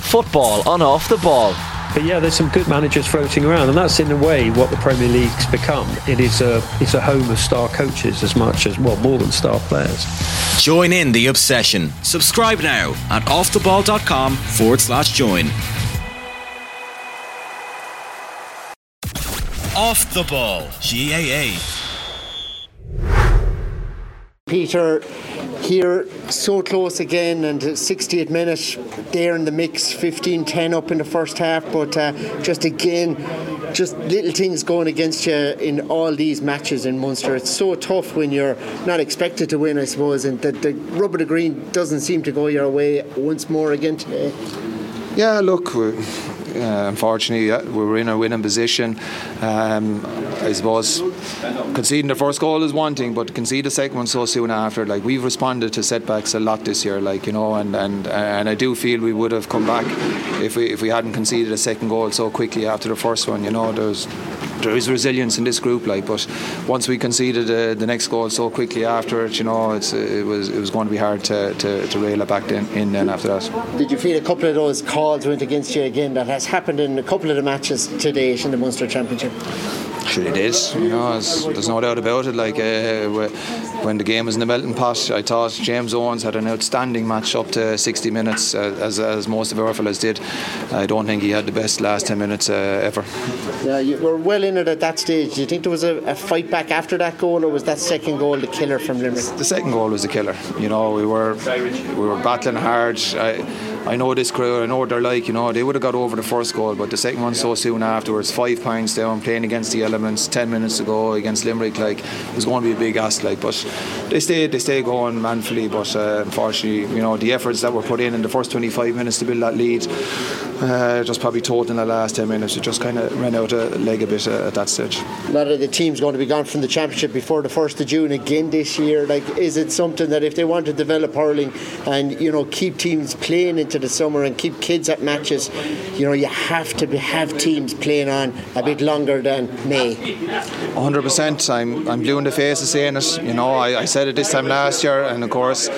Football on Off the Ball. But yeah, there's some good managers floating around, and that's in a way what the Premier League's become. It's a home of star coaches as much as, well, more than star players. Join in the obsession. Subscribe now at offtheball.com/join. Off the Ball, GAA. Peter, here so close again, and 60th minute there in the mix, 15-10 up in the first half, but just little things going against you in all these matches in Munster. It's so tough when you're not expected to win, I suppose, and the rub of the green doesn't seem to go your way once more again today. Yeah, look, unfortunately, we were in a winning position. I suppose conceding the first goal is one thing, but to concede the second one so soon after, like, we've responded to setbacks a lot this year, like, you know, and I do feel we would have come back if we hadn't conceded a second goal so quickly after the first one. You know, there is resilience in this group, like, but once we conceded the next goal so quickly after it, you know, it was going to be hard to reel it back in then after that. Did you feel a couple of those calls went against you again? That has happened in a couple of the matches to date in the Munster Championship. Sure it did, you know, there's no doubt about it. Like, when the game was in the melting pot, I thought James Owens had an outstanding match up to 60 minutes, as most of our fellas did. I don't think he had the best last 10 minutes ever. Yeah, you were well in it at that stage. Do you think there was a fight back after that goal, or was that second goal the killer from Limerick? The second goal was the killer. You know, we were battling hard. I know this crew, I know what they're like, you know, they would have got over the first goal, but the second one so soon afterwards, 5 points down, playing against the elements, 10 minutes to go against Limerick, like, it was going to be a big ask, like, but they stayed going manfully, but unfortunately, you know, the efforts that were put in the first 25 minutes to build that lead, just probably told in the last 10 minutes, it just kind of ran out a leg a bit at that stage. A lot of the teams going to be gone from the championship before the 1st of June again this year. Like, is it something that if they want to develop hurling and, you know, keep teams playing into the summer and keep kids at matches, you know, you have to have teams playing on a bit longer than May? 100%. I'm blue in the face of saying it. You know, I said it this time last year, and of course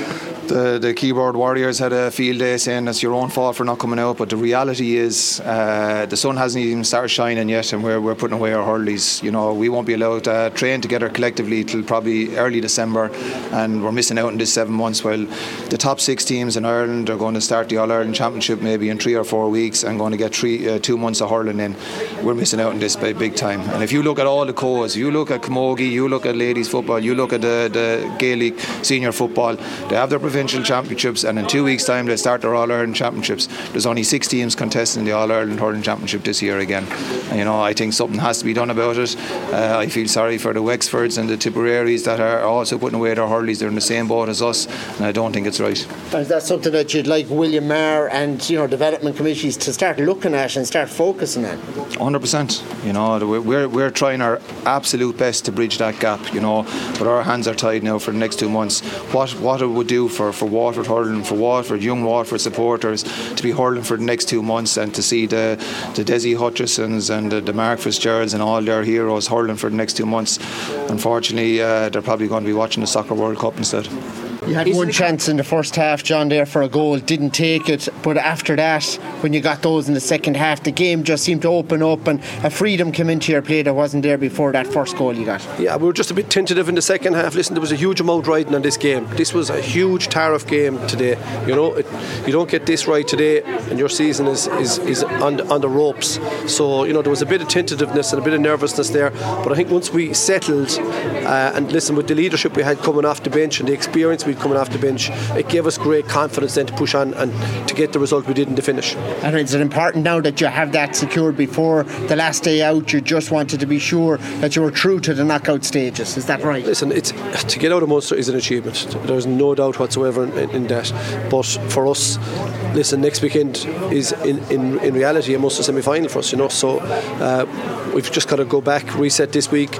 the keyboard warriors had a field day saying it's your own fault for not coming out, but the reality is the sun hasn't even started shining yet, and we're putting away our hurleys. You know, we won't be allowed to train together collectively till probably early December, and we're missing out in this 7 months, while the top 6 teams in Ireland are going to start the All-Ireland Championship maybe in 3 or 4 weeks and going to get 2 months of hurling in. We're missing out in this big time. And if you look at all the codes, you look at Camogie, you look at ladies football, you look at the Gaelic senior football, they have their provincial championships, and in 2 weeks time they start their All-Ireland Championships. There's only 6 teams contesting the All-Ireland Hurling Championship this year again, and, you know, I think something has to be done about it. I feel sorry for the Wexfords and the Tipperaries that are also putting away their hurleys. They're in the same boat as us, and I don't think it's right. And that's something that you'd like William Maher and, you know, development committees to start looking at and start focusing on? 100%. You know, we're trying our absolute best to bridge that gap, you know, but our hands are tied now for the next 2 months. What it would do for Waterford hurling, for Waterford, young Waterford supporters, to be hurling for the next 2 months and to see the Desi Hutchisons and the Mark Fitzgeralds and all their heroes hurling for the next 2 months. Unfortunately, they're probably going to be watching the Soccer World Cup instead. You had one chance in the first half, John, there for a goal, didn't take it, but after that, when you got those in the second half, the game just seemed to open up and a freedom came into your play that wasn't there before that first goal you got. Yeah, we were just a bit tentative in the second half. Listen, there was a huge amount riding on this game. This was a huge tariff game today. You know, you don't get this right today and your season is on the ropes. So, you know, there was a bit of tentativeness and a bit of nervousness there, but I think once we settled and listen, with the leadership we had coming off the bench and the experience we'd coming off the bench, it gave us great confidence then to push on and to get the result we did in the finish. And is it important now that you have that secured before the last day out? You just wanted to be sure that you were through to the knockout stages, is that right? Listen, to get out of Munster is an achievement, there's no doubt whatsoever in that, but for us, listen, next weekend is in reality a Munster semi-final for us, you know, so we've just got to go back, reset this week,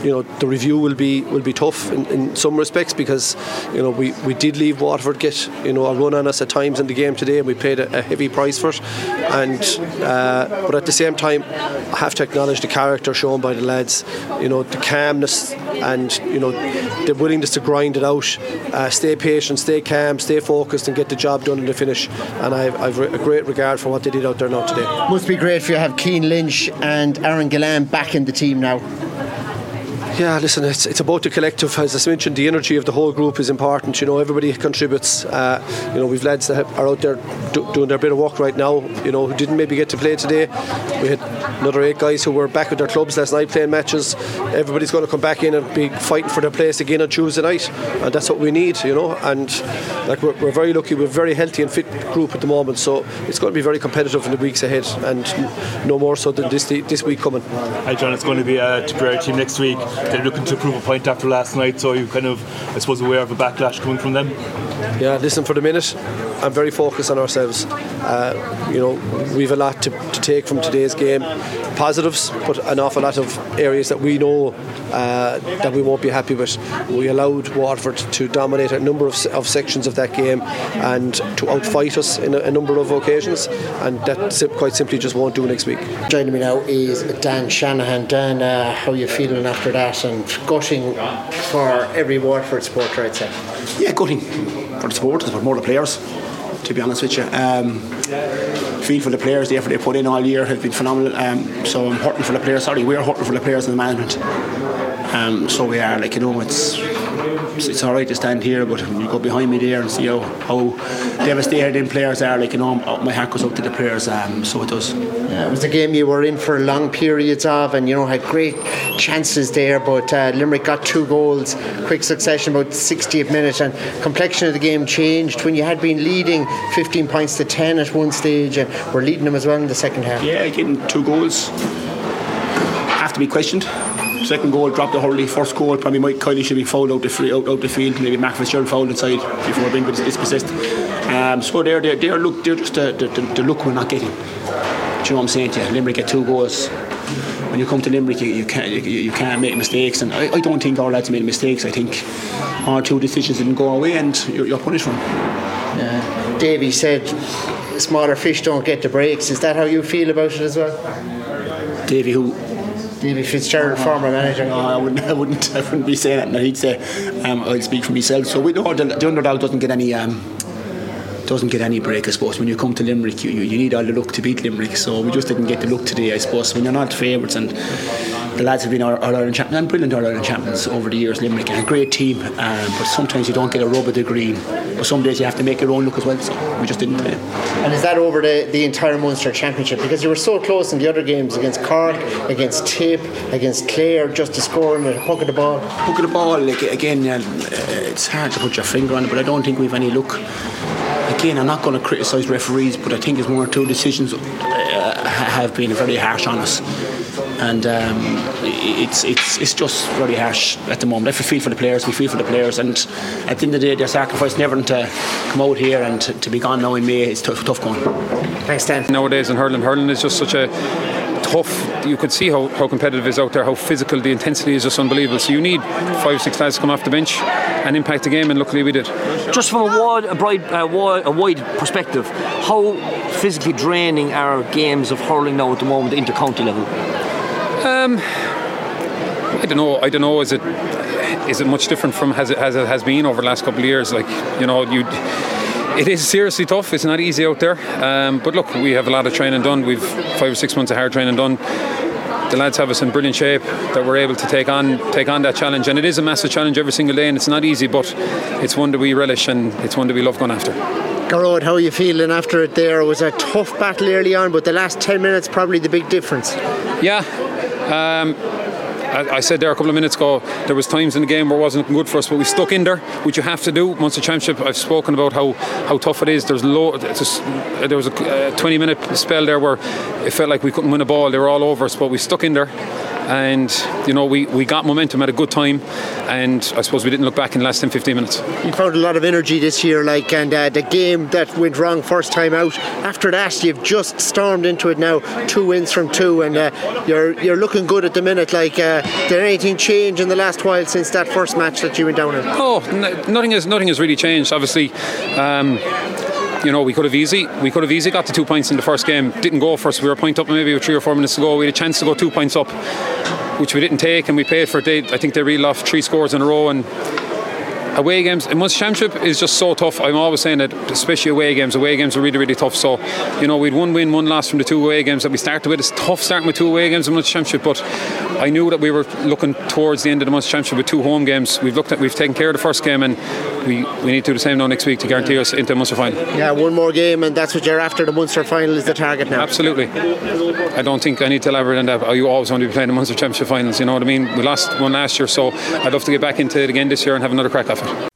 the review will be tough in some respects, because we did leave Waterford get a run on us at times in the game today, and we paid a heavy price for it. And but at the same time, I have to acknowledge the character shown by the lads, the calmness and the willingness to grind it out, stay patient, stay calm, stay focused, and get the job done in the finish. And I've a great regard for what they did out there now today. Must be great for you to have Cian Lynch and Aaron Gillan back in the team now. Yeah, listen, it's about the collective. As I mentioned, the energy of the whole group is important. Everybody contributes. We've lads that are out there doing their bit of work right now, who didn't maybe get to play today. We had another 8 guys who were back with their clubs last night playing matches. Everybody's going to come back in and be fighting for their place again on Tuesday night, and that's what we need, And we're very lucky. We're a very healthy and fit group at the moment, so it's going to be very competitive in the weeks ahead, and no more so than this week coming. Hi John, it's going to be a Tipperary team next week. They're looking to prove a point after last night, so you kind of, I suppose, aware of a backlash coming from them? Yeah, listen, for the minute, I'm very focused on ourselves. We've a lot to take from today's game. Positives, but an awful lot of areas that we know that we won't be happy with. We allowed Waterford to dominate a number of sections of that game and to outfight us in a number of occasions, and that quite simply just won't do next week. Joining me now is Dan Shanahan. Dan, how are you feeling after that, and gutting for every Waterford supporter, I'd say? Yeah, gutting for the supporters, but more the players, to be honest with you. Feel for the players, the effort they put in all year has been phenomenal. So I'm hurting for the players. We're hurting for the players and the management. So we are, it's alright to stand here, but when you go behind me there and see how devastated them players are, my heart goes out to the players, so it does. Yeah, it was a game you were in for long periods of, and had great chances there, but Limerick got 2 goals, quick succession, about the 60th minute, and complexion of the game changed when you had been leading 15 points to 10 at one stage, and were leading them as well in the second half. Yeah, getting 2 goals have to be questioned. Second goal dropped the hurley. First goal probably Mike Kiley should be fouled out the field. Maybe Mark Fitzgerald fouled inside before being dispossessed. So they're just the look we're not getting. Do you know what I'm saying to you? Limerick get 2 goals. When you come to Limerick, you can't make mistakes, and I don't think our lads made mistakes. I think 1 or 2 decisions didn't go away, and you're punished for them. Yeah. Davey said smaller fish don't get the breaks. Is that how you feel about it as well? Davey who? Davey Fitzgerald, former manager. No, I wouldn't be saying that. No, he'd say I'll speak for myself. So we know the underdog doesn't get any break, I suppose. When you come to Limerick, you need all the luck to beat Limerick. So we just didn't get the luck today, I suppose. When you're not favourites, and the lads have been our Ireland champions and brilliant Ireland champions over the years. Limerick are a great team, but sometimes you don't get a rub of the green. But some days you have to make your own look as well. So we just didn't play. And is that over the entire Munster Championship? Because you were so close in the other games against Cork, against Tip, against Clare, just to score in a hook of the ball. Hook of the ball, again, it's hard to put your finger on it, but I don't think we've any luck. Again, I'm not going to criticise referees, but I think it's 1 or 2 decisions have been very harsh on us, and it's just very harsh at the moment. If we feel for the players, we feel for the players, and at the end of the day, their sacrifice never to come out here and to be gone now in May is tough going. Thanks, Dan. Nowadays in hurling is just such a tough. You could see how competitive it is out there, how physical the intensity is, just unbelievable. So you need 5-6 lads to come off the bench and impact the game, and luckily we did. Just from a wide perspective, how physically draining are games of hurling now at the moment at inter-county level? I don't know. Is it much different from as it has been over the last couple of years? It is seriously tough. It's not easy out there. But look, we have a lot of training done. We've 5 or 6 months of hard training done. The lads have us in brilliant shape that we're able to take on that challenge, and it is a massive challenge every single day, and it's not easy, but it's one that we relish and it's one that we love going after. Garrod, how are you feeling after it there? It was a tough battle early on, but the last 10 minutes probably the big difference. Yeah. I said there a couple of minutes ago, there was times in the game where it wasn't looking good for us, but we stuck in there, which you have to do. Munster Championship, I've spoken about how tough it is. There was a 20-minute spell there where it felt like we couldn't win a ball. They were all over us, but we stuck in there. and we got momentum at a good time, and I suppose we didn't look back in less than 15 minutes. You found a lot of energy this year, and the game that went wrong first time out, after that you've just stormed into it now, 2 wins from 2, and you're looking good at the minute. Did anything change in the last while since that first match that you went down in? Nothing has really changed. Obviously, we could have easily got the 2 points in the first game. Didn't go for us. We were a point up maybe 3 or 4 minutes to go. We had a chance to go 2 points up, which we didn't take, and we paid for it. I think they reeled off 3 scores in a row, and away games in Munster Championship is just so tough. I'm always saying that, especially away games are really, really tough. So we'd 1 win, 1 loss from the 2 away games that we started with. It's tough starting with 2 away games in Munster Championship, but I knew that we were looking towards the end of the Munster Championship with 2 home games. We've taken care of the first game, and we need to do the same now next week to guarantee us into the Munster final. Yeah, 1 more game, and that's what you're after. The Munster final is the target now. Absolutely. I don't think I need to elaborate on that. You always want to be playing the Munster Championship finals, you know what I mean? We lost one last year, so I'd love to get back into it again this year and have another crack at it.